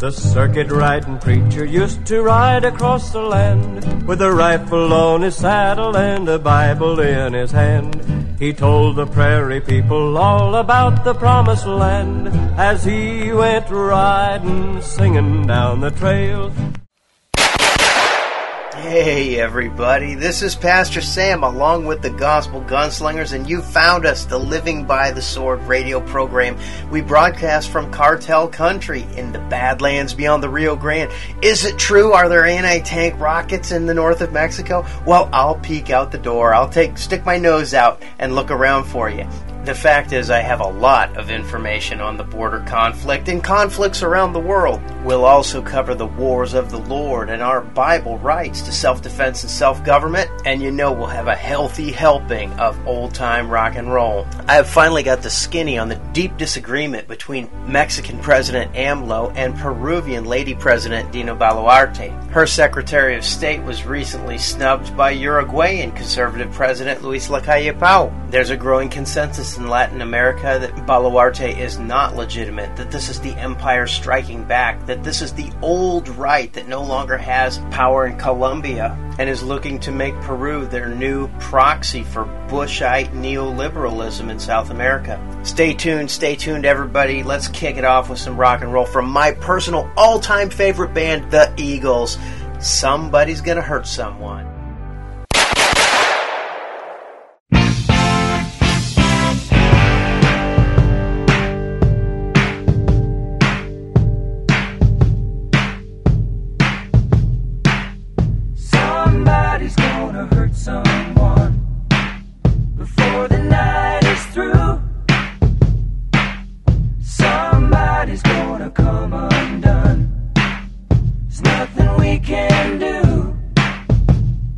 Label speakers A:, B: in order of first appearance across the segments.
A: The circuit-riding preacher used to ride across the land with a rifle on his saddle and a Bible in his hand. He told the prairie people all about the promised land as he went riding, singing down the trail.
B: Hey everybody, this is Pastor Sam along with the Gospel Gunslingers, and you found us, the Living by the Sword radio program. We broadcast from Cartel Country in the Badlands beyond the Rio Grande. Is it true? Are there anti-tank rockets in the north of Mexico? Well, I'll peek out the door. I'll stick my nose out and look around for you. The fact is, I have a lot of information on the border conflict and conflicts around the world. We'll also cover the wars of the Lord and our Bible rights to self-defense and self-government, and you know we'll have a healthy helping of old-time rock and roll. I have finally got the skinny on the deep disagreement between Mexican President AMLO and Peruvian Lady President Dina Boluarte. Her Secretary of State was recently snubbed by Uruguayan conservative President Luis Lacalle Pou. There's a growing consensus in Latin America that Boluarte is not legitimate, that this is the empire striking back, that this is the old right that no longer has power in Colombia and is looking to make Peru their new proxy for Bushite neoliberalism in South America. Stay tuned everybody. Let's kick it off with some rock and roll from my personal all-time favorite band, the Eagles. Somebody's Gonna Hurt Someone.
C: Someone before the night is through. Somebody's gonna come undone. There's nothing we can do.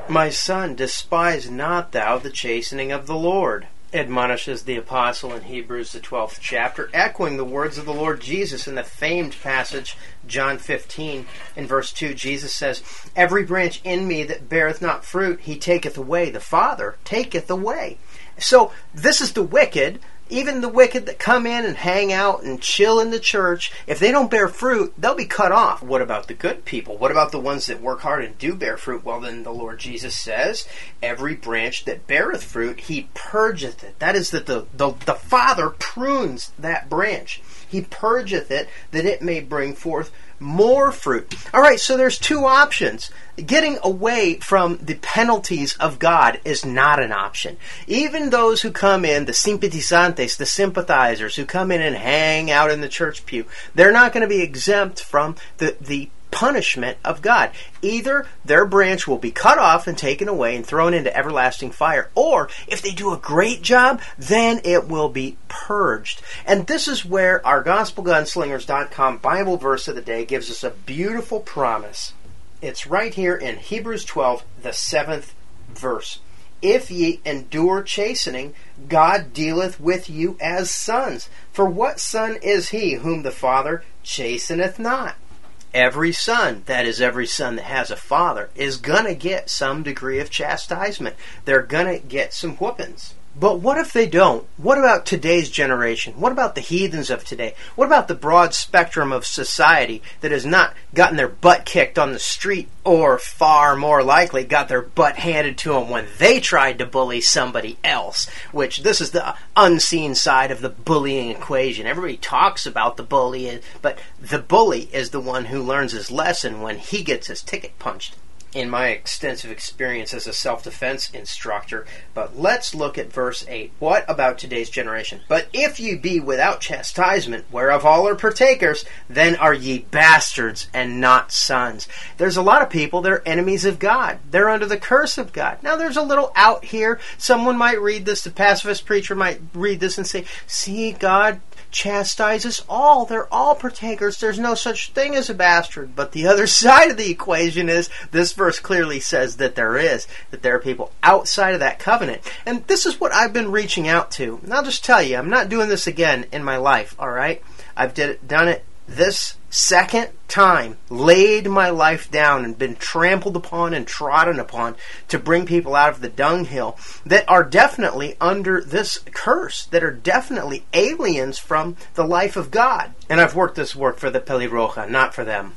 B: My son, despise not thou the chastening of the Lord, admonishes the apostle in Hebrews, the 12th chapter, echoing the words of the Lord Jesus in the famed passage, John 15, in verse 2. Jesus says, every branch in me that beareth not fruit, he taketh away. The Father taketh away. So, this is the wicked. Even the wicked that come in and hang out and chill in the church, if they don't bear fruit, they'll be cut off. What about the good people? What about the ones that work hard and do bear fruit? Well, then the Lord Jesus says, every branch that beareth fruit, he purgeth it. That is that the Father prunes that branch. He purgeth it that it may bring forth more fruit. All right, so there's two options. Getting away from the penalties of God is not an option. Even those who come in, the simpatizantes, the sympathizers, who come in and hang out in the church pew, they're not going to be exempt from the punishment of God. Either their branch will be cut off and taken away and thrown into everlasting fire, or if they do a great job, then it will be purged. And this is where our GospelGunslingers.com Bible verse of the day gives us a beautiful promise. It's right here in Hebrews 12, the 7th verse. If ye endure chastening, God dealeth with you as sons. For what son is he whom the Father chasteneth not? Every son, that is every son that has a father, is going to get some degree of chastisement. They're going to get some whoopings. But what if they don't? What about today's generation? What about the heathens of today? What about the broad spectrum of society that has not gotten their butt kicked on the street, or far more likely got their butt handed to them when they tried to bully somebody else? Which, this is the unseen side of the bullying equation. Everybody talks about the bully, but the bully is the one who learns his lesson when he gets his ticket punched. In my extensive experience as a self-defense instructor. But let's look at verse 8. What about today's generation? But if ye be without chastisement, whereof all are partakers, then are ye bastards and not sons. There's a lot of people that are enemies of God. They're under the curse of God. Now there's a little out here. Someone might read this, the pacifist preacher might read this and say, see, God chastises all. They're all partakers. There's no such thing as a bastard. But the other side of the equation is, this verse clearly says that there are people outside of that covenant. And this is what I've been reaching out to. And I'll just tell you, I'm not doing this again in my life, all right? I've done it this second time, laid my life down and been trampled upon and trodden upon to bring people out of the dunghill that are definitely under this curse, that are definitely aliens from the life of God. And I've worked this work for the Pelirroja, not for them.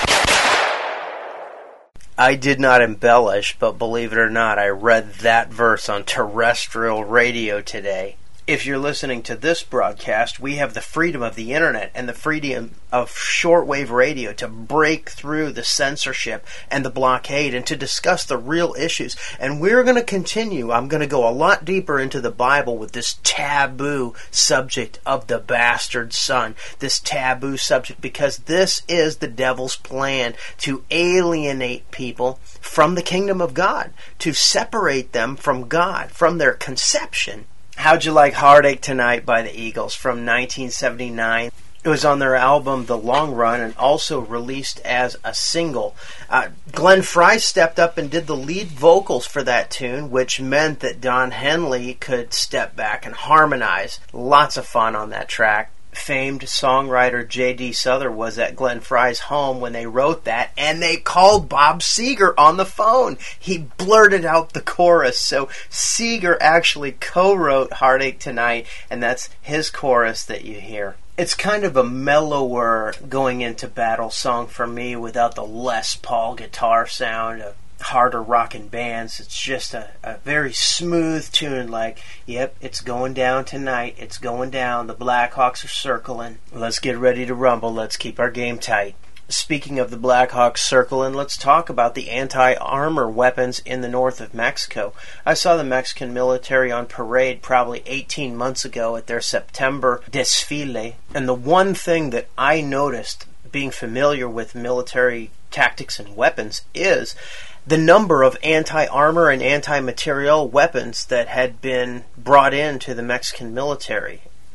B: I did not embellish, but believe it or not, I read that verse on terrestrial radio today. If you're listening to this broadcast, we have the freedom of the internet and the freedom of shortwave radio to break through the censorship and the blockade and to discuss the real issues. And we're going to continue. I'm going to go a lot deeper into the Bible with this taboo subject of the bastard son. This taboo subject, because this is the devil's plan to alienate people from the kingdom of God, to separate them from God, from their conception. How'd You Like Heartache Tonight by the Eagles from 1979. It was on their album The Long Run and also released as a single. Glenn Frey stepped up and did the lead vocals for that tune, which meant that Don Henley could step back and harmonize. Lots of fun on that track. Famed songwriter J.D. Souther was at Glenn Frey's home when they wrote that, and they called Bob Seger on the phone. He blurted out the chorus, so Seger actually co-wrote Heartache Tonight, and that's his chorus that you hear. It's kind of a mellower going into battle song for me without the Les Paul guitar sound of harder rockin' bands. It's just a very smooth tune, like, yep, it's going down tonight, it's going down, the Blackhawks are circling, let's get ready to rumble, let's keep our game tight. Speaking of the Blackhawks circling, let's talk about the anti-armor weapons in the north of Mexico. I saw the Mexican military on parade probably 18 months ago at their September desfile, and the one thing that I noticed, being familiar with military tactics and weapons, is the number of anti-armor and anti-materiel weapons that had been brought into the Mexican military.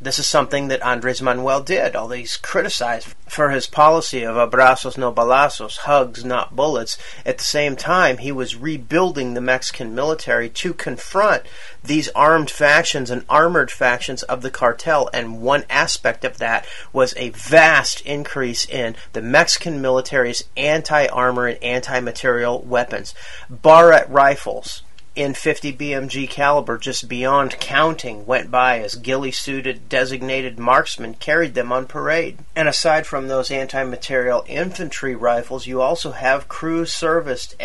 B: This is something that Andres Manuel did, although he's criticized for his policy of abrazos no balazos, hugs not bullets. At the same time, he was rebuilding the Mexican military to confront these armed factions and armored factions of the cartel, and one aspect of that was a vast increase in the Mexican military's anti-armor and anti-material weapons. Barrett rifles in 50 BMG caliber, just beyond counting, went by as ghillie-suited designated marksmen carried them on parade. And aside from those anti-material infantry rifles, you also have crew-serviced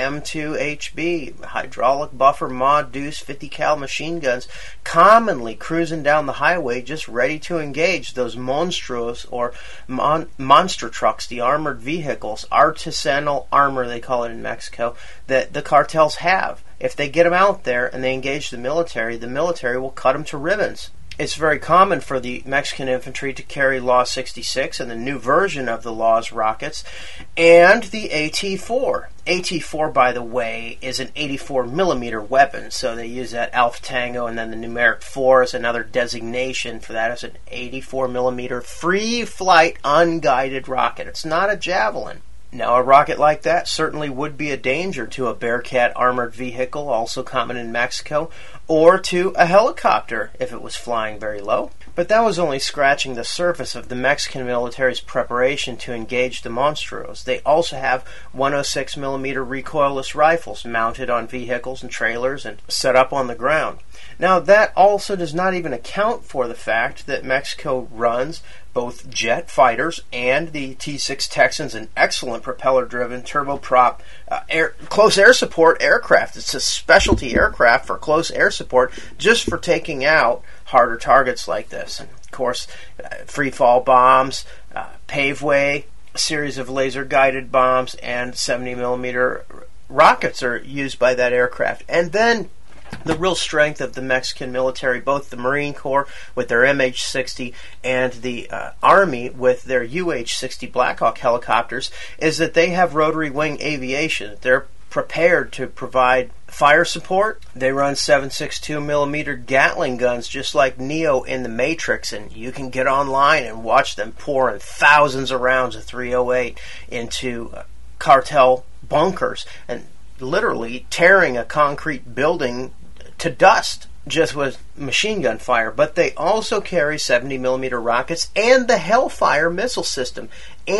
B: M2HB, hydraulic buffer Mod Deuce 50 cal machine guns, commonly cruising down the highway just ready to engage those monstruos or monster trucks, the armored vehicles, artisanal armor they call it in Mexico, that the cartels have. If they get them out there and they engage the military will cut them to ribbons. It's very common for the Mexican infantry to carry Law 66 and the new version of the Law's rockets, and the AT-4. AT-4, by the way, is an 84 millimeter weapon, so they use that Alpha Tango, and then the numeric 4 is another designation for that as an 84 millimeter free flight unguided rocket. It's not a Javelin. Now, a rocket like that certainly would be a danger to a Bearcat armored vehicle, also common in Mexico, or to a helicopter if it was flying very low. But that was only scratching the surface of the Mexican military's preparation to engage the monstruos. They also have 106mm recoilless rifles mounted on vehicles and trailers and set up on the ground. Now, that also does not even account for the fact that Mexico runs both jet fighters and the T-6 Texans, an excellent propeller-driven turboprop close air support aircraft. It's a specialty aircraft for close air support, just for taking out harder targets like this. And of course, free-fall bombs, paveway, a series of laser-guided bombs, and 70mm rockets are used by that aircraft. And then the real strength of the Mexican military, both the Marine Corps with their MH-60 and the Army with their UH-60 Blackhawk helicopters, is that they have rotary wing aviation. They're prepared to provide fire support. They run 7.62mm Gatling guns just like Neo in The Matrix, and you can get online and watch them pouring thousands of rounds of .308 into cartel bunkers and literally tearing a concrete building to dust just with machine gun fire. But they also carry 70mm rockets and the Hellfire missile system,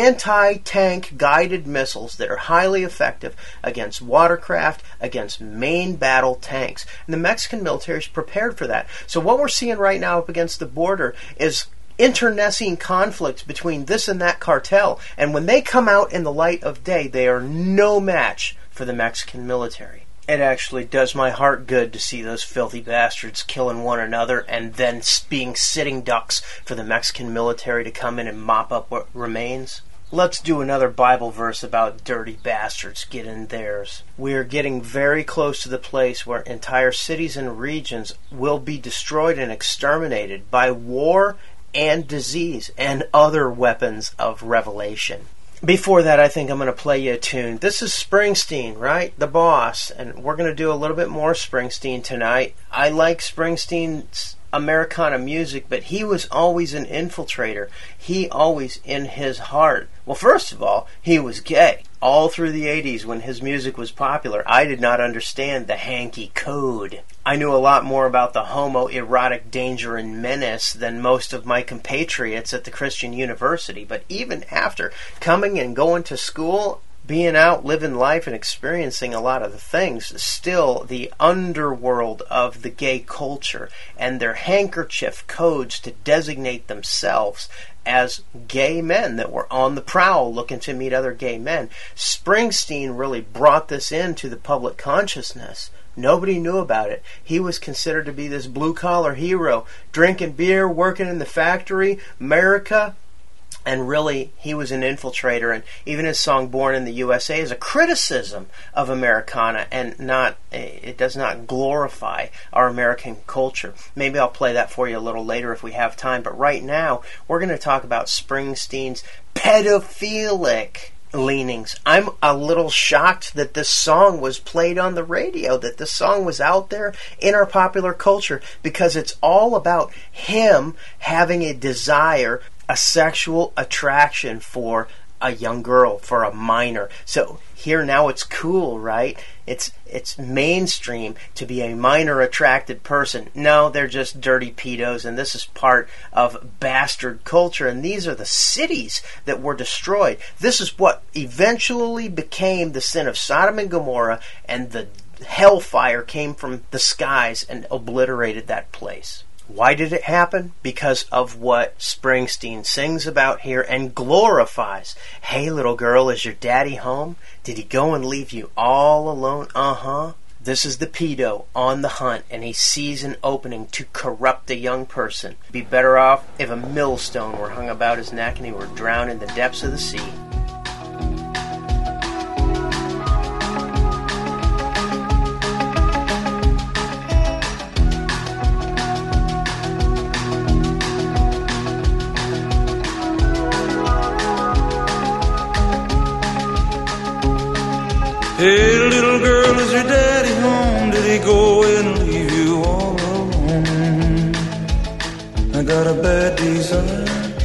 B: anti-tank guided missiles that are highly effective against watercraft, against main battle tanks. And the Mexican military is prepared for that. So what we're seeing right now up against the border is internecine conflicts between this and that cartel. And when they come out in the light of day, they are no match for the Mexican military. It actually does my heart good to see those filthy bastards killing one another and then being sitting ducks for the Mexican military to come in and mop up what remains. Let's do another Bible verse about dirty bastards getting theirs. We're getting very close to the place where entire cities and regions will be destroyed and exterminated by war and disease and other weapons of revelation. Before that, I think I'm going to play you a tune. This is Springsteen, right? The Boss. And we're going to do a little bit more Springsteen tonight. I like Springsteen's Americana music, but he was always an infiltrator. He always, in his heart, well, first of all, he was gay. All through the 80s when his music was popular, I did not understand the hanky code. I knew a lot more about the homoerotic danger and menace than most of my compatriots at the Christian University. But even after coming and going to school, being out, living life, and experiencing a lot of the things, still the underworld of the gay culture and their handkerchief codes to designate themselves as gay men that were on the prowl looking to meet other gay men. Springsteen really brought this into the public consciousness. Nobody knew about it. He was considered to be this blue-collar hero, drinking beer, working in the factory, America. And really, he was an infiltrator, and even his song Born in the USA is a criticism of Americana, and it does not glorify our American culture. Maybe I'll play that for you a little later if we have time, but right now, we're going to talk about Springsteen's pedophilic leanings. I'm a little shocked that this song was played on the radio, that this song was out there in our popular culture, because it's all about him having a desire, a sexual attraction for a young girl, for a minor. So here now it's cool, right? It's mainstream to be a minor attracted person. No, they're just dirty pedos, and this is part of bastard culture, and these are the cities that were destroyed. This is what eventually became the sin of Sodom and Gomorrah, and the hellfire came from the skies and obliterated that place. Why did it happen? Because of what Springsteen sings about here and glorifies. Hey, little girl, is your daddy home? Did he go and leave you all alone? Uh-huh. This is the pedo on the hunt, and he sees an opening to corrupt a young person. Be better off if a millstone were hung about his neck and he were drowned in the depths of the sea.
D: Hey, little girl, is your daddy home? Did he go away and leave you all alone? I got a bad desire.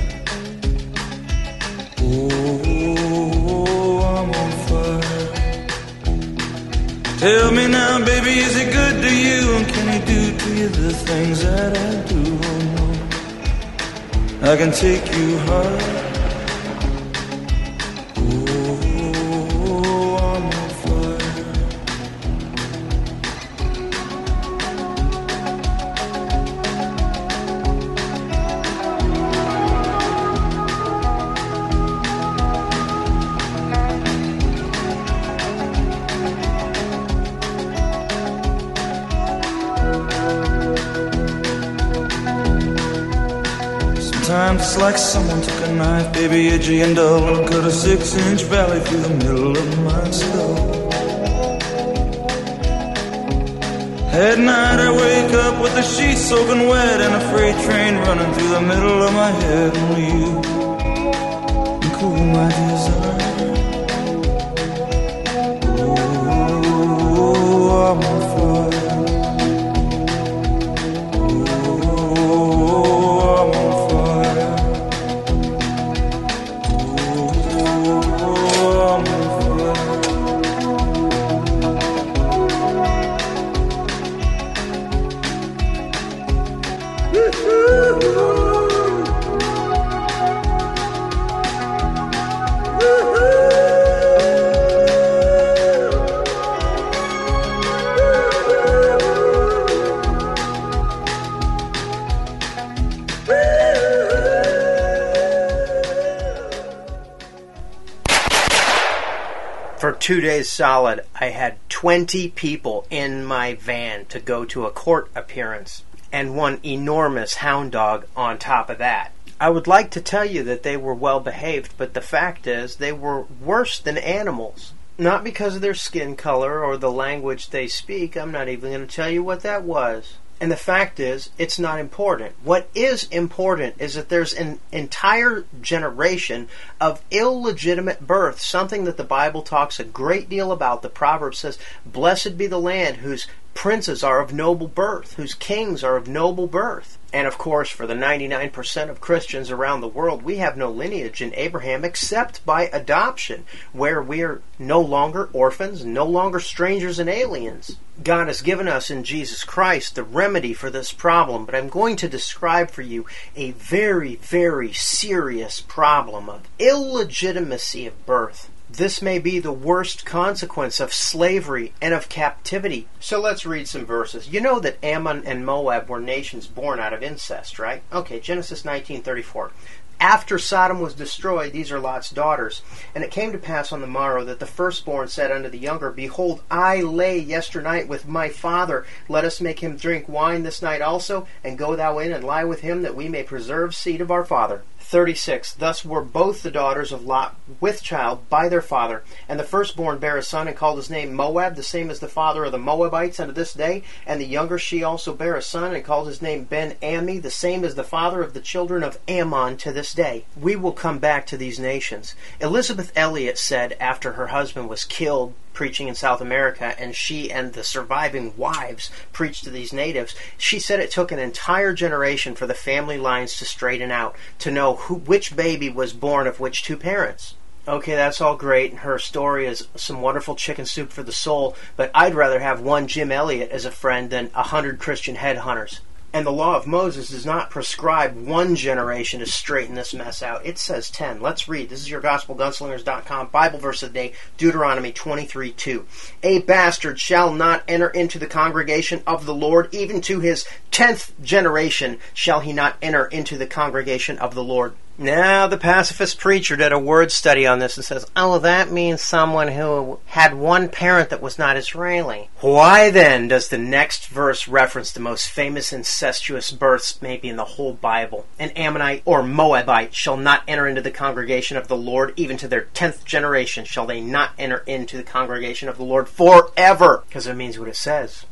D: Oh, I'm on fire. Tell me now, baby, is he good to you? And can he do to you the things that I do? Oh, no, I can take you high. Sometimes it's like someone took a knife, baby, edgy and dull, and cut a 6-inch valley through the middle of my skull. At night I wake up with the sheets soaking wet and a freight train running through the middle of my head. Only you can cool my desire. Oh, I'm on fire.
B: For 2 days solid, I had 20 people in my van to go to a court appearance, and one enormous hound dog on top of that. I would like to tell you that they were well behaved, but the fact is they were worse than animals. Not because of their skin color or the language they speak. I'm not even going to tell you what that was. And the fact is, it's not important. What is important is that there's an entire generation of illegitimate birth, something that the Bible talks a great deal about. The Proverbs says, "Blessed be the land whose princes are of noble birth, whose kings are of noble birth." And of course, for the 99% of Christians around the world, we have no lineage in Abraham except by adoption, where we're no longer orphans, no longer strangers and aliens. God has given us in Jesus Christ the remedy for this problem, but I'm going to describe for you a very, very serious problem of illegitimacy of birth. This may be the worst consequence of slavery and of captivity. So let's read some verses. You know that Ammon and Moab were nations born out of incest, right? Okay, Genesis 19:34. After Sodom was destroyed, these are Lot's daughters. And it came to pass on the morrow that the firstborn said unto the younger, Behold, I lay yesternight with my father. Let us make him drink wine this night also, and go thou in and lie with him, that we may preserve seed of our father. 36. Thus were both the daughters of Lot with child by their father, and the firstborn bare a son, and called his name Moab, the same as the father of the Moabites unto this day. And the younger she also bare a son, and called his name Ben-Ammi, the same as the father of the children of Ammon to this day. We will come back to these nations. Elizabeth Elliot said after her husband was killed preaching in South America, and she and the surviving wives preached to these natives, she said it took an entire generation for the family lines to straighten out, to know which baby was born of which two parents. Okay, that's all great, and her story is some wonderful chicken soup for the soul, but I'd rather have one Jim Elliot as a friend than 100 Christian headhunters. And the law of Moses does not prescribe one generation to straighten this mess out. It says 10. Let's read. This is your GospelGunslingers.com Bible verse of the day, Deuteronomy 23:2. A bastard shall not enter into the congregation of the Lord, even to his 10th generation shall he not enter into the congregation of the Lord. Now, the pacifist preacher did a word study on this and says, oh, that means someone who had one parent that was not Israeli. Why then does the next verse reference the most famous incestuous births maybe in the whole Bible? An Ammonite or Moabite shall not enter into the congregation of the Lord, even to their 10th generation shall they not enter into the congregation of the Lord forever. Because it means what it says.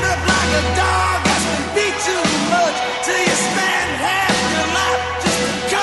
D: Till you spend half your life just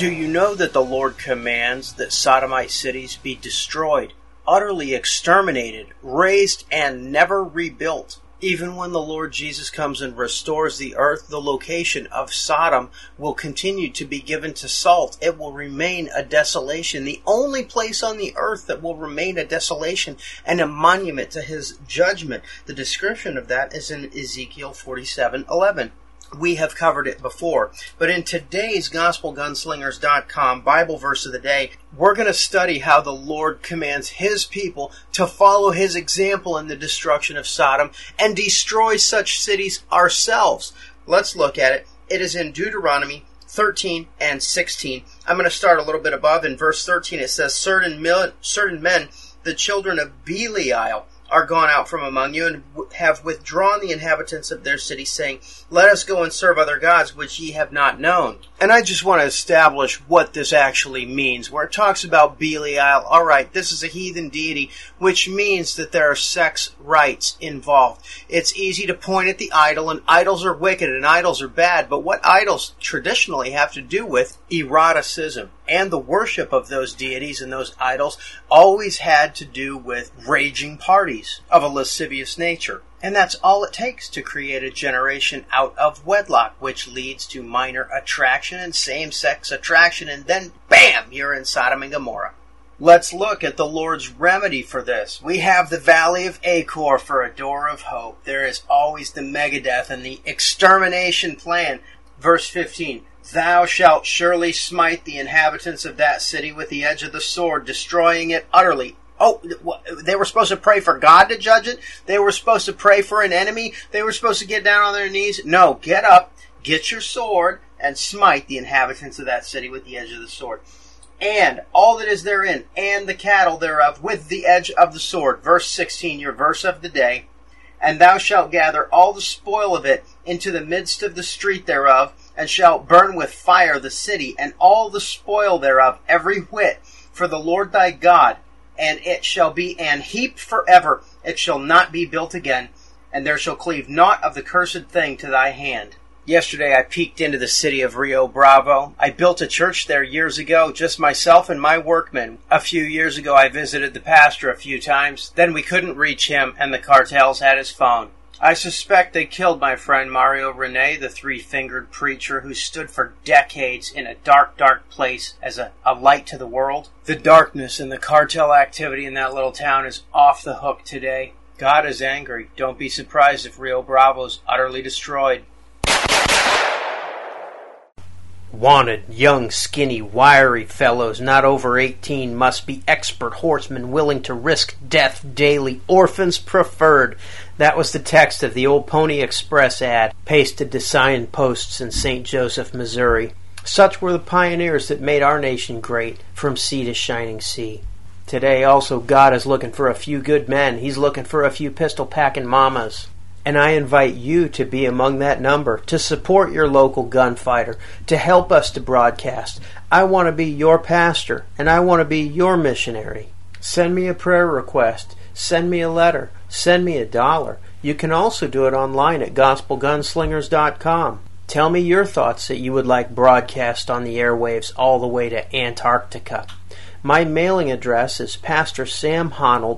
B: Do you know that the Lord commands that Sodomite cities be destroyed, utterly exterminated, razed, and never rebuilt? Even when the Lord Jesus comes and restores the earth, the location of Sodom will continue to be given to salt. It will remain a desolation, the only place on the earth that will remain a desolation and a monument to his judgment. The description of that is in Ezekiel 47:11. We have covered it before. But in today's GospelGunslingers.com Bible verse of the day, we're going to study how the Lord commands his people to follow his example in the destruction of Sodom and destroy such cities ourselves. Let's look at it. It is in Deuteronomy 13 and 16. I'm going to start a little bit above. In verse 13 it says, certain men, the children of Belial, are gone out from among you, and have withdrawn the inhabitants of their city, saying, let us go and serve other gods which ye have not known. And I just want to establish what this actually means. Where it talks about Belial, alright, this is a heathen deity, which means that there are sex rites involved. It's easy to point at the idol, and idols are wicked, and idols are bad, but what idols traditionally have to do with eroticism. And the worship of those deities and those idols always had to do with raging parties of a lascivious nature. And that's all it takes to create a generation out of wedlock, which leads to minor attraction and same-sex attraction, and then, bam, you're in Sodom and Gomorrah. Let's look at the Lord's remedy for this. We have the Valley of Achor for a door of hope. There is always the Megadeth and the extermination plan. Verse 15. Thou shalt surely smite the inhabitants of that city with the edge of the sword, destroying it utterly. Oh, they were supposed to pray for God to judge it? They were supposed to pray for an enemy? They were supposed to get down on their knees? No, get up, get your sword, and smite the inhabitants of that city with the edge of the sword. And all that is therein, and the cattle thereof, with the edge of the sword. Verse 16, your verse of the day. And thou shalt gather all the spoil of it into the midst of the street thereof, and shalt burn with fire the city, and all the spoil thereof, every whit, for the Lord thy God. And it shall be an heap forever. It shall not be built again, and there shall cleave naught of the cursed thing to thy hand. Yesterday I peeked into the city of Rio Bravo. I built a church there years ago, just myself and my workmen. A few years ago I visited the pastor a few times. Then we couldn't reach him, and the cartels had his phone. I suspect they killed my friend Mario Rene, the three-fingered preacher who stood for decades in a dark, dark place as a light to the world. The darkness and the cartel activity in that little town is off the hook today. God is angry. Don't be surprised if Rio Bravo is utterly destroyed. Wanted, young, skinny, wiry fellows not over 18 must be expert horsemen willing to risk death daily. Orphans preferred. That was the text of the old Pony Express ad, pasted to signposts in St. Joseph, Missouri. Such were the pioneers that made our nation great, from sea to shining sea. Today also God is looking for a few good men. He's looking for a few pistol-packing mamas. And I invite you to be among that number, to support your local gunfighter, to help us to broadcast. I want to be your pastor, and I want to be your missionary. Send me a prayer request. Send me a letter. Send me $1. You can also do it online at GospelGunslingers.com. Tell me your thoughts that you would like broadcast on the airwaves all the way to Antarctica. My mailing address is Pastor Sam Honnold,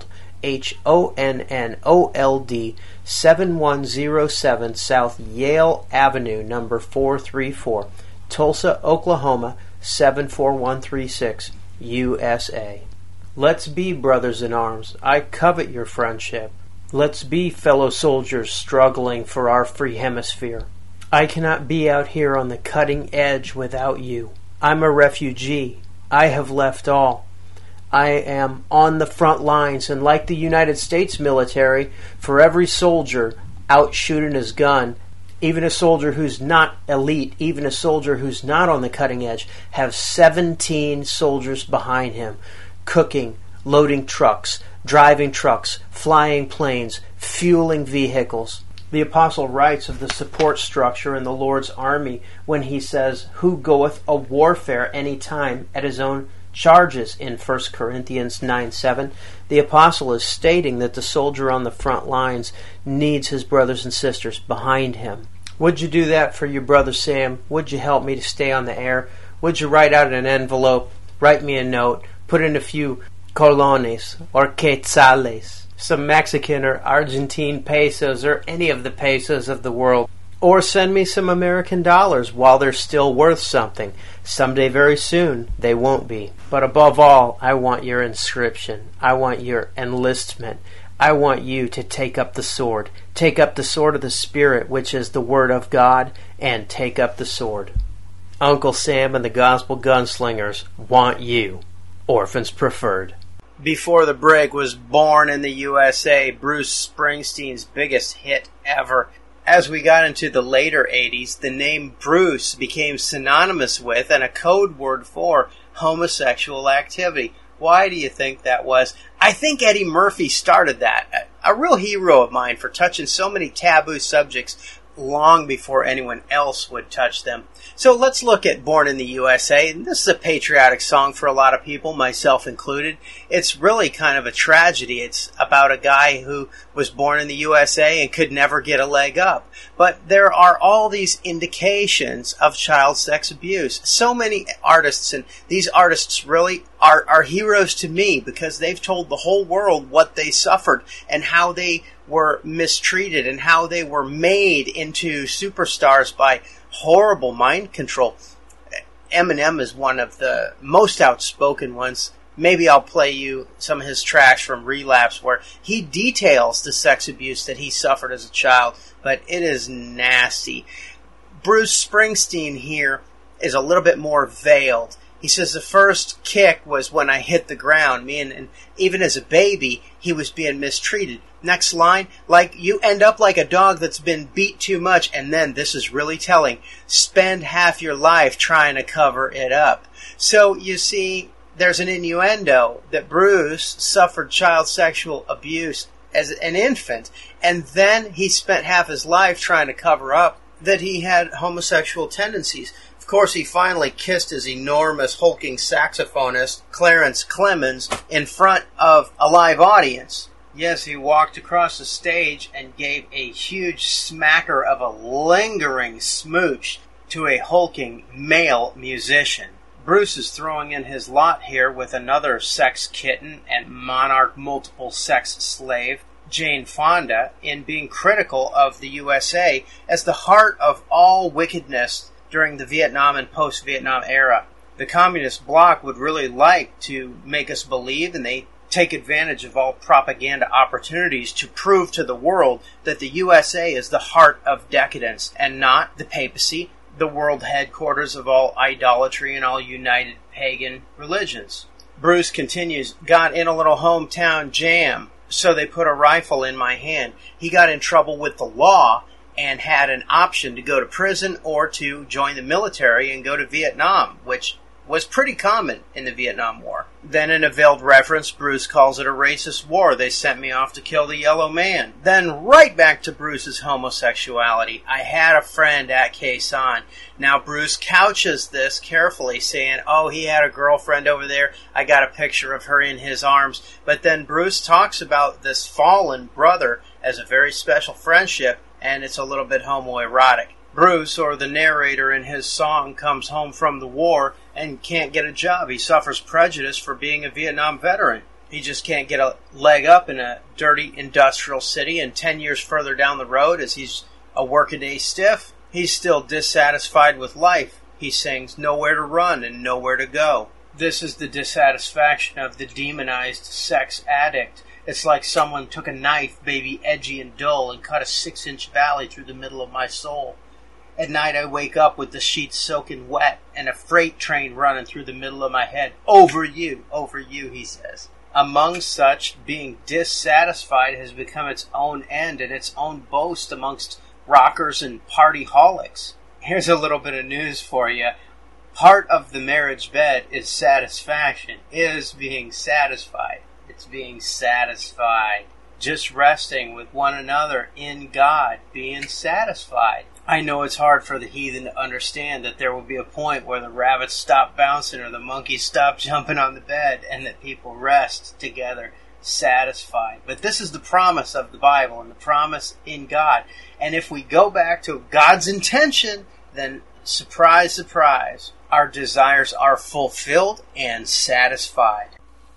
B: Honnold, 7107 South Yale Avenue, number 434, Tulsa, Oklahoma, 74136, USA. Let's be brothers in arms. I covet your friendship. Let's be fellow soldiers struggling for our free hemisphere. I cannot be out here on the cutting edge without you. I'm a refugee. I have left all. I am on the front lines, and like the United States military, for every soldier out shooting his gun, even a soldier who's not elite, even a soldier who's not on the cutting edge, have 17 soldiers behind him, cooking, loading trucks, driving trucks, flying planes, fueling vehicles. The apostle writes of the support structure in the Lord's army when he says, "Who goeth a warfare any time at his own charges," in 1 Corinthians 9:7. The apostle is stating that the soldier on the front lines needs his brothers and sisters behind him. Would you do that for your brother Sam? Would you help me to stay on the air? would you write out an envelope, write me a note, put in a few colones or quetzales, some Mexican or Argentine pesos or any of the pesos of the world, or send me some American dollars while they're still worth something. Someday very soon they won't be. But above all, I want your inscription. I want your enlistment. I want you to take up the sword. Take up the sword of the Spirit, which is the Word of God, and take up the sword. Uncle Sam and the Gospel Gunslingers want you. Orphans Preferred. Before the Break was born in the USA, Bruce Springsteen's biggest hit ever. As we got into the later 80s, the name Bruce became synonymous with and a code word for homosexual activity. Why do you think that was? I think Eddie Murphy started that. A real hero of mine for touching so many taboo subjects long before anyone else would touch them. So let's look at Born in the USA. And this is a patriotic song for a lot of people, myself included. It's really kind of a tragedy. It's about a guy who was born in the USA and could never get a leg up. But there are all these indications of child sex abuse. So many artists, and these artists really are heroes to me because they've told the whole world what they suffered and how they were mistreated and how they were made into superstars by horrible mind control. Eminem is one of the most outspoken ones. Maybe I'll play you some of his tracks from Relapse where he details the sex abuse that he suffered as a child, but it is nasty. Bruce Springsteen here is a little bit more veiled. He says the first kick was when I hit the ground. And even as a baby, he was being mistreated. Next line, like you end up like a dog that's been beat too much, and then, this is really telling, spend half your life trying to cover it up. So, you see, there's an innuendo that Bruce suffered child sexual abuse as an infant, and then he spent half his life trying to cover up that he had homosexual tendencies. Of course, he finally kissed his enormous hulking saxophonist, Clarence Clemons, in front of a live audience. Yes, he walked across the stage and gave a huge smacker of a lingering smooch to a hulking male musician. Bruce is throwing in his lot here with another sex kitten and monarch multiple sex slave, Jane Fonda, in being critical of the USA as the heart of all wickedness during the Vietnam and post-Vietnam era. The communist bloc would really like to make us believe, and they take advantage of all propaganda opportunities to prove to the world that the USA is the heart of decadence and not the papacy, the world headquarters of all idolatry and all united pagan religions. Bruce continues, got in a little hometown jam, so they put a rifle in my hand. He got in trouble with the law and had an option to go to prison or to join the military and go to Vietnam, which was pretty common in the Vietnam War. Then in a veiled reference, Bruce calls it a racist war. They sent me off to kill the yellow man. Then right back to Bruce's homosexuality. I had a friend at Khe Sanh. Now Bruce couches this carefully, saying, oh, he had a girlfriend over there. I got a picture of her in his arms. But then Bruce talks about this fallen brother as a very special friendship, and it's a little bit homoerotic. Bruce, or the narrator in his song, comes home from the war and can't get a job. He suffers prejudice for being a Vietnam veteran. He just can't get a leg up in a dirty industrial city, and 10 years further down the road, as he's a workaday stiff, he's still dissatisfied with life. He sings nowhere to run and nowhere to go. This is the dissatisfaction of the demonized sex addict. It's like someone took a knife, baby edgy and dull, and cut a 6-inch valley through the middle of my soul. At night I wake up with the sheets soaking wet and a freight train running through the middle of my head. Over you, he says. Among such, being dissatisfied has become its own end and its own boast amongst rockers and partyholics. Here's a little bit of news for you. Part of the marriage bed is satisfaction, is being satisfied. It's being satisfied. Just resting with one another in God, being satisfied. I know it's hard for the heathen to understand that there will be a point where the rabbits stop bouncing or the monkeys stop jumping on the bed and that people rest together, satisfied. But this is the promise of the Bible and the promise in God. And if we go back to God's intention, then surprise, surprise, our desires are fulfilled and satisfied.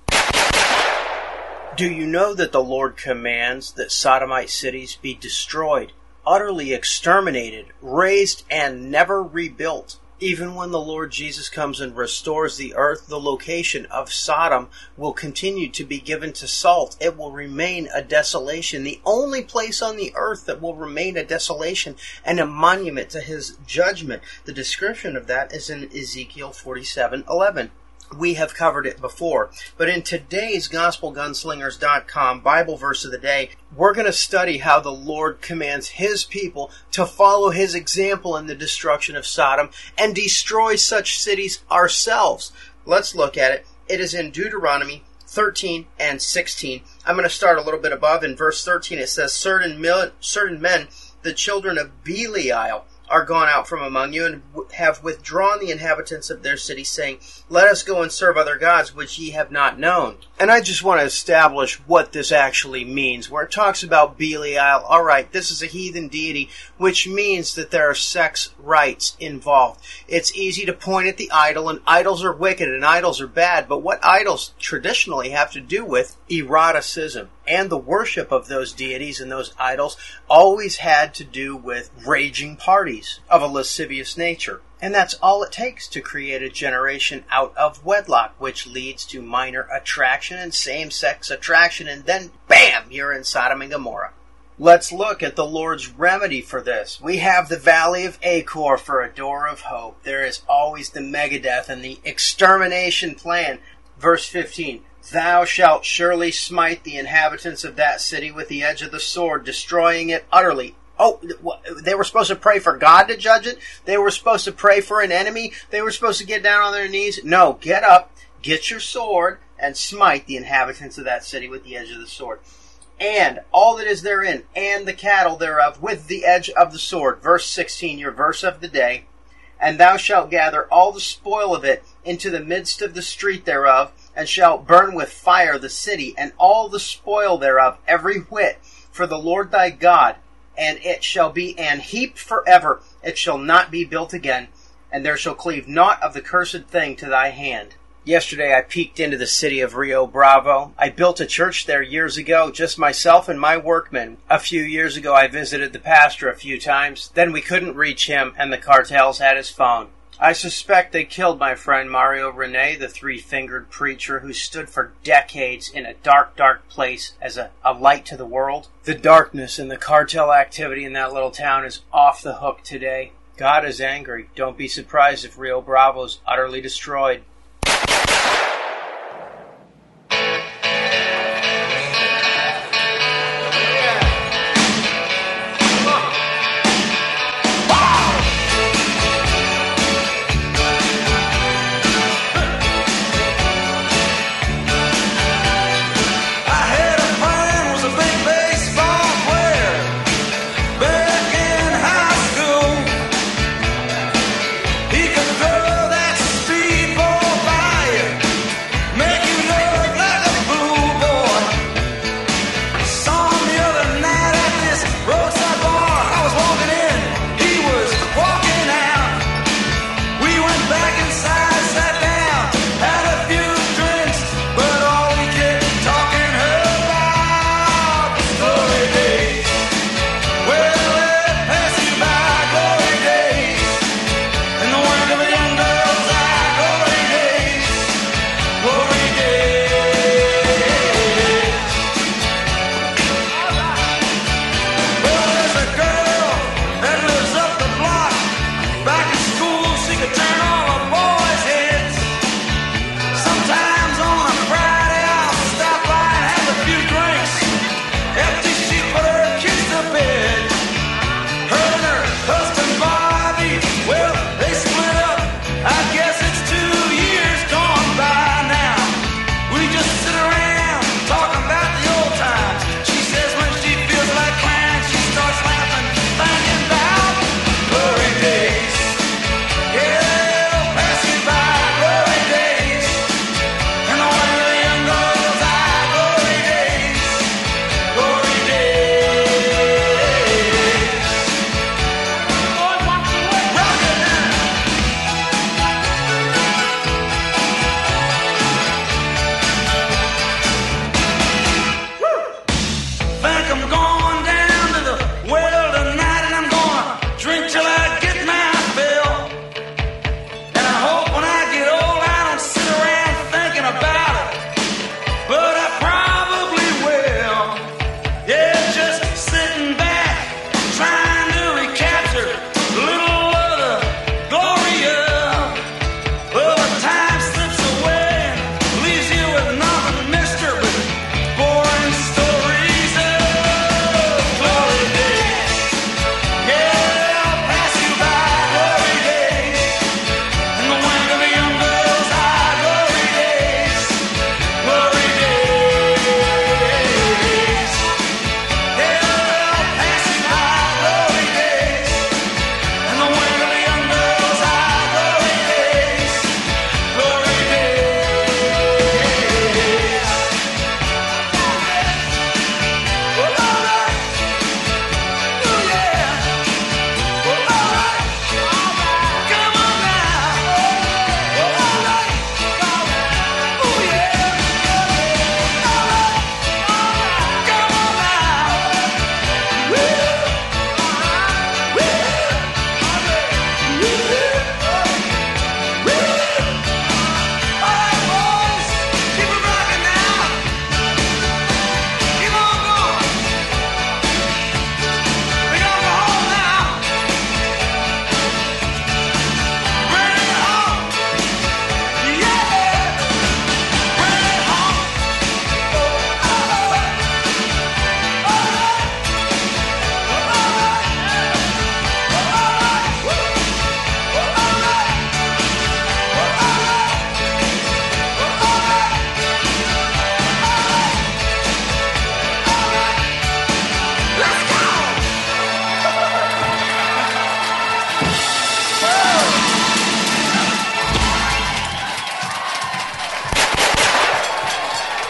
B: Do you know that the Lord commands that Sodomite cities be destroyed, utterly exterminated, razed, and never rebuilt? Even when the Lord Jesus comes and restores the earth, the location of Sodom will continue to be given to salt. It will remain a desolation, the only place on the earth that will remain a desolation and a monument to his judgment. The description of that is in Ezekiel 47:11. We have covered it before, but in today's GospelGunslingers.com Bible verse of the day, we're going to study how the Lord commands his people to follow his example in the destruction of Sodom and destroy such cities ourselves. Let's look at it. It is in Deuteronomy 13 and 16. I'm going to start a little bit above. In verse 13 it says, certain men, the children of Belial, are gone out from among you, and have withdrawn the inhabitants of their city, saying, let us go and serve other gods which ye have not known. And I just want to establish what this actually means. Where it talks about Belial, alright, this is a heathen deity, which means that there are sex rites involved. It's easy to point at the idol, and idols are wicked, and idols are bad, but what idols traditionally have to do with eroticism. And the worship of those deities and those idols always had to do with raging parties of a lascivious nature. And that's all it takes to create a generation out of wedlock, which leads to minor attraction and same-sex attraction, and then, bam, you're in Sodom and Gomorrah. Let's look at the Lord's remedy for this. We have the Valley of Achor for a door of hope. There is always the Megadeth and the extermination plan. Verse 15. Thou shalt surely smite the inhabitants of that city with the edge of the sword, destroying it utterly. Oh, they were supposed to pray for God to judge it? They were supposed to pray for an enemy? They were supposed to get down on their knees? No, get up, get your sword, and smite the inhabitants of that city with the edge of the sword. And all that is therein, and the cattle thereof, with the edge of the sword. Verse 16, your verse of the day. And thou shalt gather all the spoil of it into the midst of the street thereof, and shalt burn with fire the city, and all the spoil thereof, every whit, for the Lord thy God. And it shall be an heap forever. It shall not be built again, and there shall cleave naught of the cursed thing to thy hand. Yesterday I peeked into the city of Rio Bravo. I built a church there years ago, just myself and my workmen. A few years ago I visited the pastor a few times. Then we couldn't reach him, and the cartels had his phone. I suspect they killed my friend Mario Rene, the three-fingered preacher who stood for decades in a dark, dark place as a light to the world. The darkness and the cartel activity in that little town is off the hook today. God is angry. Don't be surprised if Rio Bravo is utterly destroyed.
D: He could throw that speedball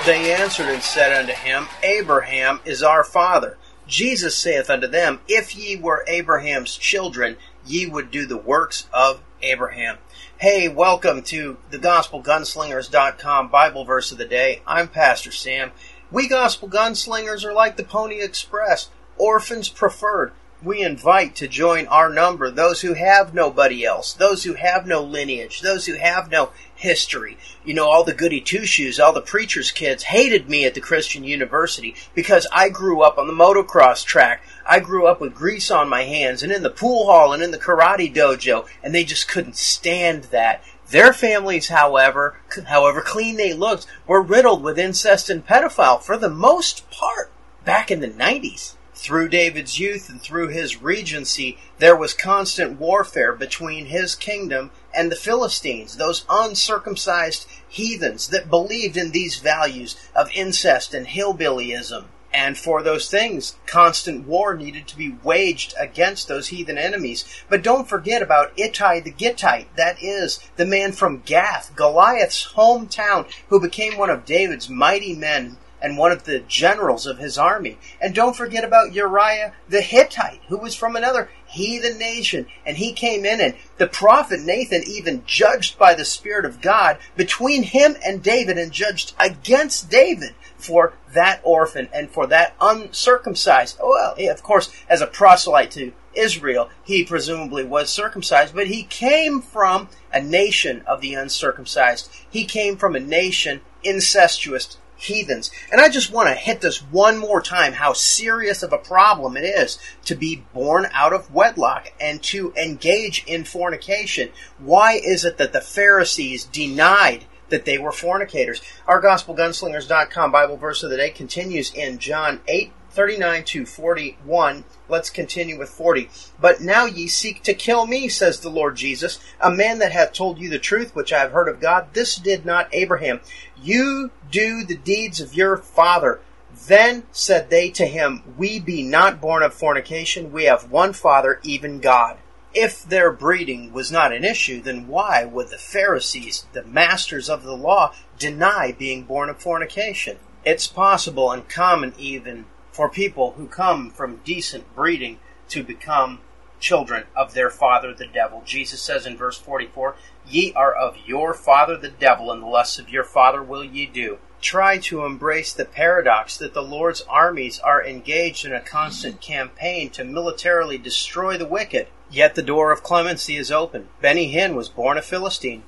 B: they answered and said unto him, Abraham is our father. Jesus saith unto them, If ye were Abraham's children, ye would do the works of Abraham. Hey, welcome to the GospelGunslingers.com Bible Verse of the Day. I'm Pastor Sam. We Gospel Gunslingers are like the Pony Express, orphans preferred. We invite to join our number those who have nobody else, those who have no lineage, those who have no history. You know, all the goody two-shoes, all the preacher's kids hated me at the Christian University because I grew up on the motocross track. I grew up with grease on my hands and in the pool hall and in the karate dojo, and they just couldn't stand that. Their families, however clean they looked, were riddled with incest and pedophile for the most part back in the 90s. Through David's youth and through his regency, there was constant warfare between his kingdom and the Philistines, those uncircumcised heathens that believed in these values of incest and hillbillyism. And for those things, constant war needed to be waged against those heathen enemies. But don't forget about Ittai the Gittite, that is, the man from Gath, Goliath's hometown, who became one of David's mighty men and one of the generals of his army. And don't forget about Uriah the Hittite, who was from another heathen nation, and he came in, and the prophet Nathan even judged by the Spirit of God between him and David, and judged against David for that orphan and for that uncircumcised. Well, of course, as a proselyte to Israel, he presumably was circumcised, but he came from a nation of the uncircumcised. He came from a nation incestuous heathens. And I just want to hit this one more time, how serious of a problem it is to be born out of wedlock and to engage in fornication. Why is it that the Pharisees denied that they were fornicators? Our GospelGunslingers.com Bible Verse of the Day continues in John 8:39 to 41. Let's continue with 40. But now ye seek to kill me, says the Lord Jesus, a man that hath told you the truth, which I have heard of God. This did not Abraham. You do the deeds of your father. Then said they to him, We be not born of fornication. We have one Father, even God. If their breeding was not an issue, then why would the Pharisees, the masters of the law, deny being born of fornication? It's possible and common even for people who come from decent breeding to become children of their father, the devil. Jesus says in verse 44, Ye are of your father, the devil, and the lusts of your father will ye do. Try to embrace the paradox that the Lord's armies are engaged in a constant campaign to militarily destroy the wicked. Yet the door of clemency is open. Benny Hinn was born a Philistine.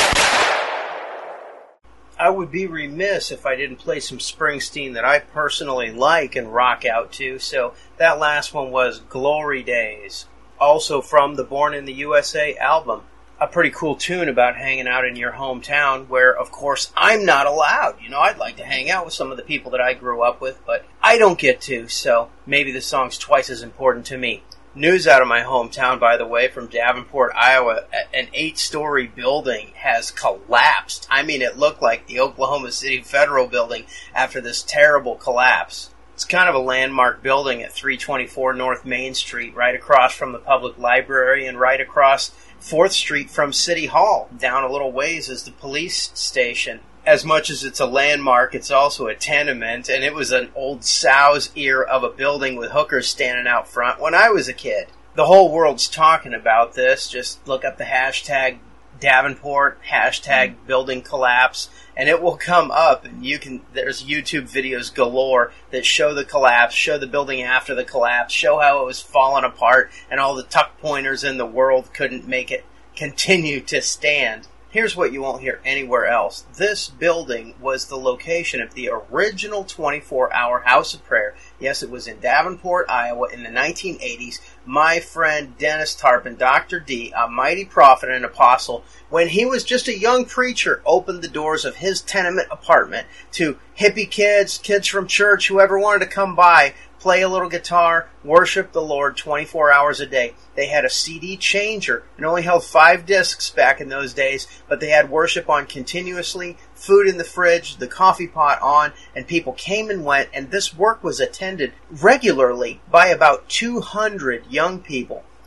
B: I would be remiss if I didn't play some Springsteen that I personally like and rock out to, so that last one was Glory Days, also from the Born in the USA album. A pretty cool tune about hanging out in your hometown where, of course, I'm not allowed. You know, I'd like to hang out with some of the people that I grew up with, but I don't get to, so maybe the song's twice as important to me. News out of my hometown, by the way, from Davenport, Iowa. An 8-story building has collapsed. I mean, it looked like the Oklahoma City Federal Building after this terrible collapse. It's kind of a landmark building at 324 North Main Street, right across from the public library and right across 4th Street from City Hall. Down a little ways is the police station. As much as it's a landmark, it's also a tenement, and it was an old sow's ear of a building with hookers standing out front when I was a kid. The whole world's talking about this. Just look up the hashtag Davenport, hashtag building collapse, and it will come up, and there's YouTube videos galore that show the collapse, show the building after the collapse, show how it was falling apart, and all the tuck pointers in the world couldn't make it continue to stand. Here's what you won't hear anywhere else. This building was the location of the original 24-hour House of Prayer. Yes, it was in Davenport, Iowa in the 1980s. My friend Dennis Tarpon, Dr. D, a mighty prophet and apostle, when he was just a young preacher, opened the doors of his tenement apartment to hippie kids, kids from church, whoever wanted to come by, play a little guitar, worship the Lord 24 hours a day. They had a CD changer. It only held 5 discs back in those days, but they had worship on continuously, food in the fridge, the coffee pot on, and people came and went, and this work was attended regularly by about 200 young people.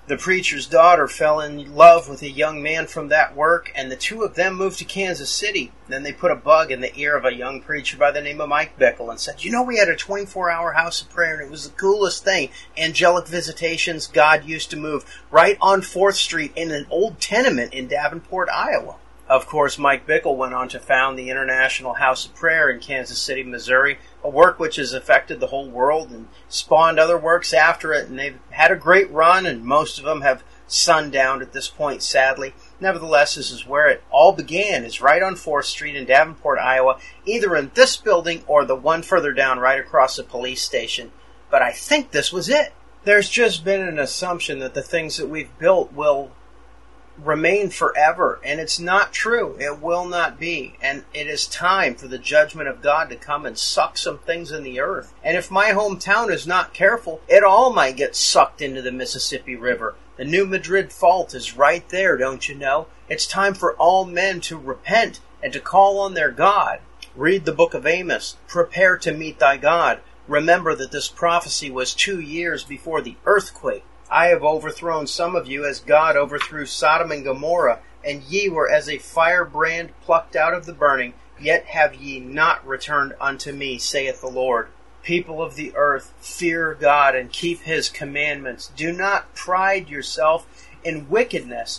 B: The preacher's daughter fell in love with a young man from that work, and the two of them moved to Kansas City. Then they put a bug in the ear of a young preacher by the name of Mike Bickle and said, we had a 24-hour house of prayer, and it was the coolest thing. Angelic visitations, God used to move right on 4th Street in an old tenement in Davenport, Iowa. Of course, Mike Bickle went on to found the International House of Prayer in Kansas City, Missouri, a work which has affected the whole world and spawned other works after it, and they've had a great run, and most of them have sundowned at this point, sadly. Nevertheless, this is where it all began, is right on 4th Street in Davenport, Iowa, either in this building or the one further down right across the police station. But I think this was it. There's just been an assumption that the things that we've built will remain forever, and it's not true. It will not be, and it is time for the judgment of God to come and suck some things in the earth. And if my hometown is not careful, it all might get sucked into the Mississippi River. The New Madrid Fault is right there, don't you know? It's time for all men to repent and to call on their God. Read the book of Amos. Prepare to meet thy God. Remember that this prophecy was 2 years before the earthquake. I have overthrown some of you as God overthrew Sodom and Gomorrah, and ye were as a firebrand plucked out of the burning, yet have ye not returned unto me, saith the Lord. People of the earth, fear God and keep his commandments. Do not pride yourself in wickedness.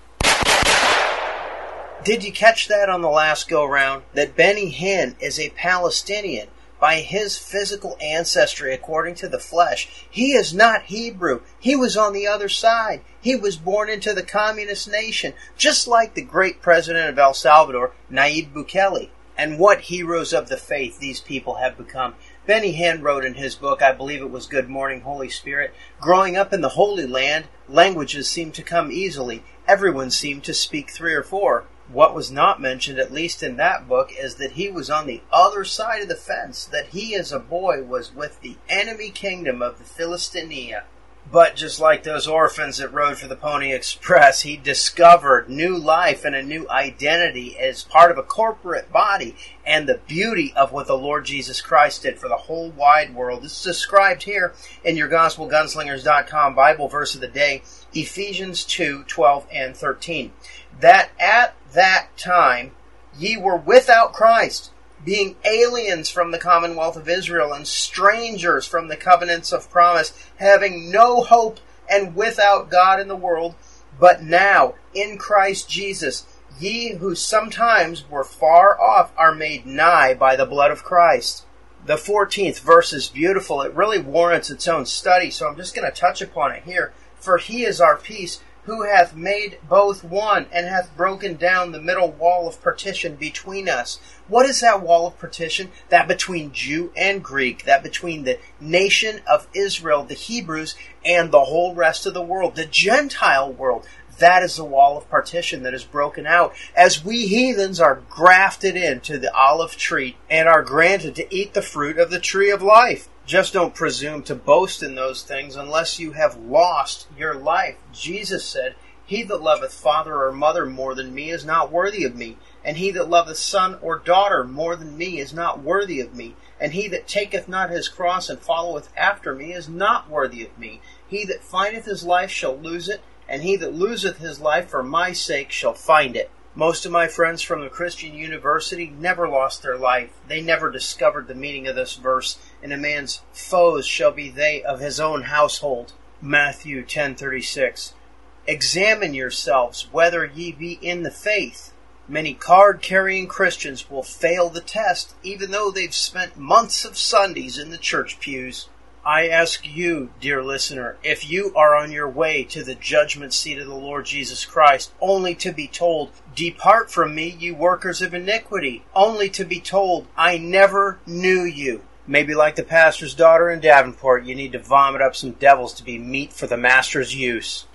B: Did you catch that on the last go-round? That Benny Hinn is a Palestinian. By his physical ancestry according to the flesh, he is not Hebrew. He was on the other side. He was born into the communist nation, just like the great president of El Salvador, Nayib Bukele. And what heroes of the faith these people have become. Benny Hinn wrote in his book, I believe it was Good Morning, Holy Spirit, growing up in the Holy Land, languages seemed to come easily. Everyone seemed to speak 3 or 4. What was not mentioned, at least in that book, is that he was on the other side of the fence, that he as a boy was with the enemy kingdom of the Philistinia. But just like those orphans that rode for the Pony Express, he discovered new life and a new identity as part of a corporate body, and the beauty of what the Lord Jesus Christ did for the whole wide world. This is described here in your GospelGunslingers.com Bible verse of the day, Ephesians 2:12 and 13. That at that time ye were without Christ, being aliens from the commonwealth of Israel and strangers from the covenants of promise, having no hope and without God in the world. But now, in Christ Jesus, ye who sometimes were far off are made nigh by the blood of Christ. The 14th verse is beautiful. It really warrants its own study, so I'm just going to touch upon it here. For he is our peace, who hath made both one, and hath broken down the middle wall of partition between us. What is that wall of partition? That between Jew and Greek, that between the nation of Israel, the Hebrews, and the whole rest of the world, the Gentile world. That is the wall of partition that is broken out as we heathens are grafted into the olive tree and are granted to eat the fruit of the tree of life. Just don't presume to boast in those things unless you have lost your life. Jesus said, he that loveth father or mother more than me is not worthy of me, and he that loveth son or daughter more than me is not worthy of me, and he that taketh not his cross and followeth after me is not worthy of me. He that findeth his life shall lose it, and he that loseth his life for my sake shall find it. Most of my friends from the Christian University never lost their life. They never discovered the meaning of this verse. And a man's foes shall be they of his own household. Matthew 10:36. Examine yourselves whether ye be in the faith. Many card-carrying Christians will fail the test, even though they've spent months of Sundays in the church pews. I ask you, dear listener, if you are on your way to the judgment seat of the Lord Jesus Christ, only to be told, depart from me, you workers of iniquity, only to be told, I never knew you. Maybe like the pastor's daughter in Davenport, you need to vomit up some devils to be meat for the master's use.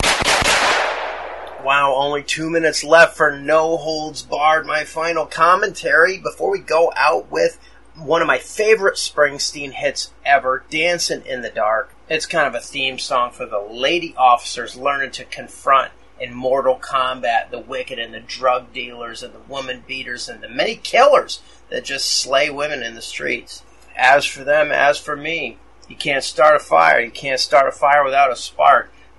B: Wow, only 2 minutes left for No Holds Barred, my final commentary, before we go out with one of my favorite Springsteen hits ever, Dancing in the Dark. It's kind of a theme song for the lady officers learning to confront in mortal combat the wicked and the drug dealers and the woman beaters and the many killers that just slay women in the streets. As for them, as for me, you can't start a fire. You can't start a fire without a spark.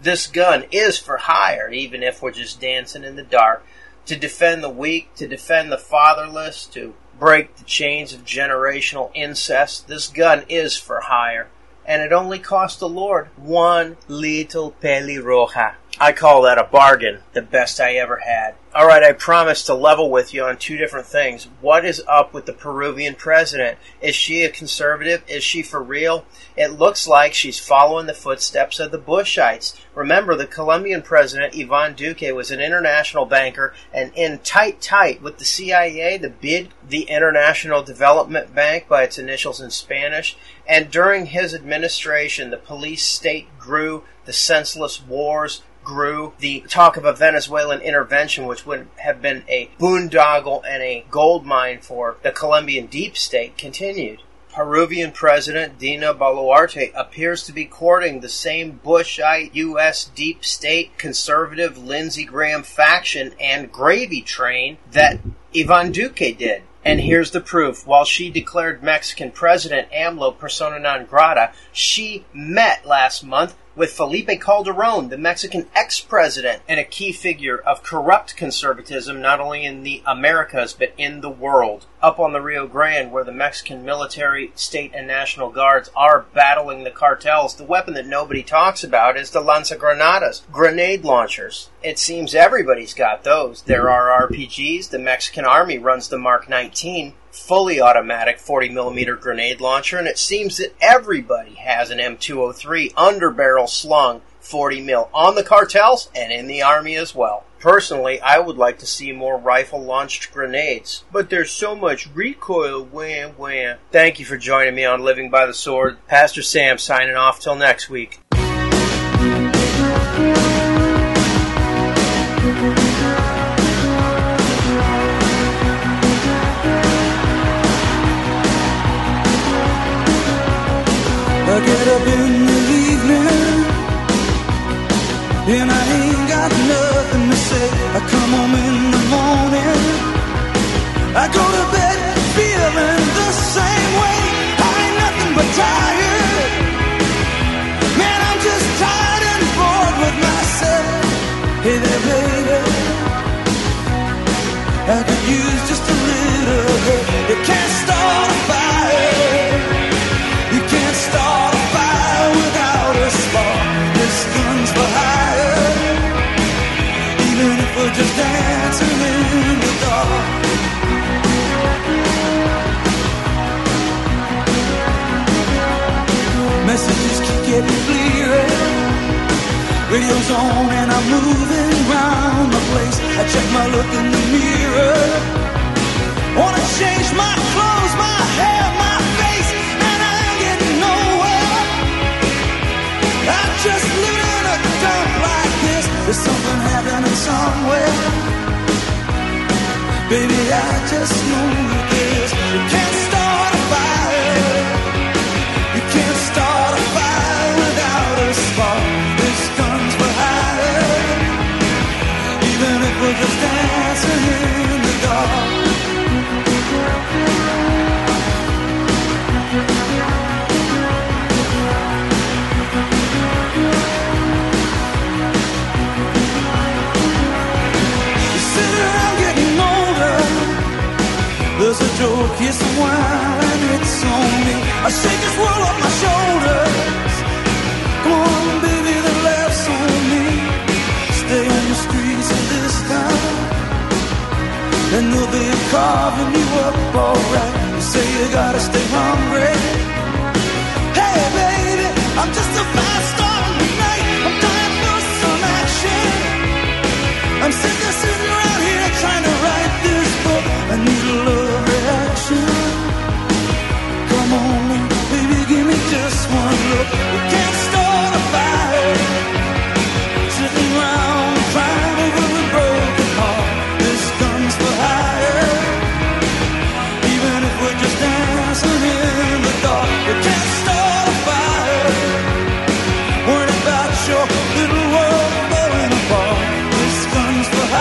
B: This gun is for hire, even if we're just dancing in the dark. To defend the weak, to defend the fatherless, to break the chains of generational incest, this gun is for hire. And it only cost the Lord one little pelirroja. I call that a bargain, the best I ever had. Alright, I promised to level with you on two different things. What is up with the Peruvian president? Is she a conservative? Is she for real? It looks like she's following the footsteps of the Bushites. Remember, the Colombian president, Iván Duque, was an international banker and in tight with the CIA, the International Development Bank by its initials in Spanish. And during his administration, the police state grew, the senseless wars grew, the talk of a Venezuelan intervention, which would have been a boondoggle and a gold mine for the Colombian deep state, continued. Peruvian President Dina Boluarte appears to be courting the same Bushite U.S. deep state conservative Lindsey Graham faction and gravy train that Iván Duque did. And here's the proof. While she declared Mexican President AMLO persona non grata, she met last month with Felipe Calderón, the Mexican ex-president, and a key figure of corrupt conservatism not only in the Americas but in the world. Up on the Rio Grande, where the Mexican military, state, and national guards are battling the cartels, the weapon that nobody talks about is the lanzagranadas, grenade launchers. It seems everybody's got those. There are RPGs. The Mexican Army runs the Mark 19, fully automatic 40mm grenade launcher, and it seems that everybody has an M203 underbarrel slung 40mm on the cartels and in the Army as well. Personally, I would like to see more rifle-launched grenades. But there's so much recoil, wham wham. Thank you for joining me on Living by the Sword. Pastor Sam signing off till next week.
D: I get up in the evening and I ain't got nothing to say. I come home in the morning, I go to bed feeling the same way. I ain't nothing but tired. Man, I'm just tired and bored with myself. Hey there, baby, I could use just a little help. You can't start a fire. You can't start a fire without a spark. This gun's for hire, even if we're just dancing in the dark. Messages keep getting clearer. Radio's on and I'm moving around the place. I check my look in the mirror. Wanna change my clothes, my hair, my face, and I ain't getting nowhere. I just live in a dump like this. There's something happening somewhere. Baby, I just know this. You can't start a fire. You can't start a fire without a spark. This gun's for hire, even if we're just dancing in the dark. There's a joke, here's some wine, and it's on me. I shake this world off my shoulders. Come on, baby, the laughs on me. Stay on the streets of this town, and they'll be carving you up alright. You say you gotta stay hungry. Hey, baby, I'm just a fast star tonight. I'm dying for some action. I'm sitting around here trying to write this book. I need a love reaction. Come on, baby, give me just one look. We can't start a fire, sitting around crying over a broken heart. This gun's for hire, even if we're just dancing in the dark. We can't start a fire, worried about your little world falling apart. This gun's for hire.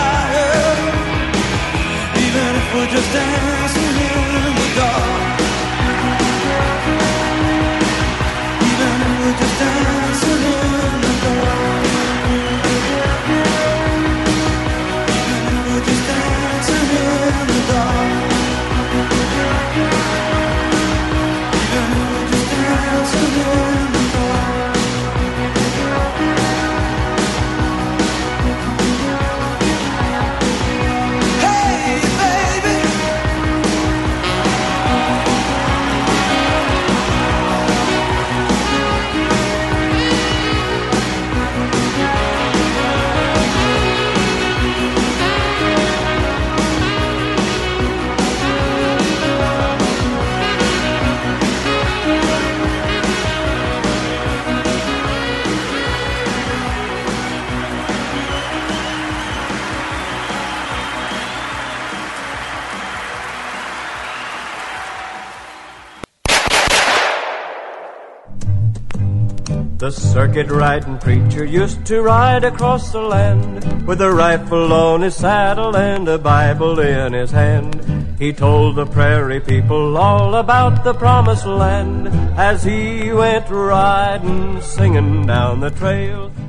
A: The circuit riding preacher used to ride across the land with a rifle on his saddle and a Bible in his hand. He told the prairie people all about the promised land as he went riding, singing down the trail.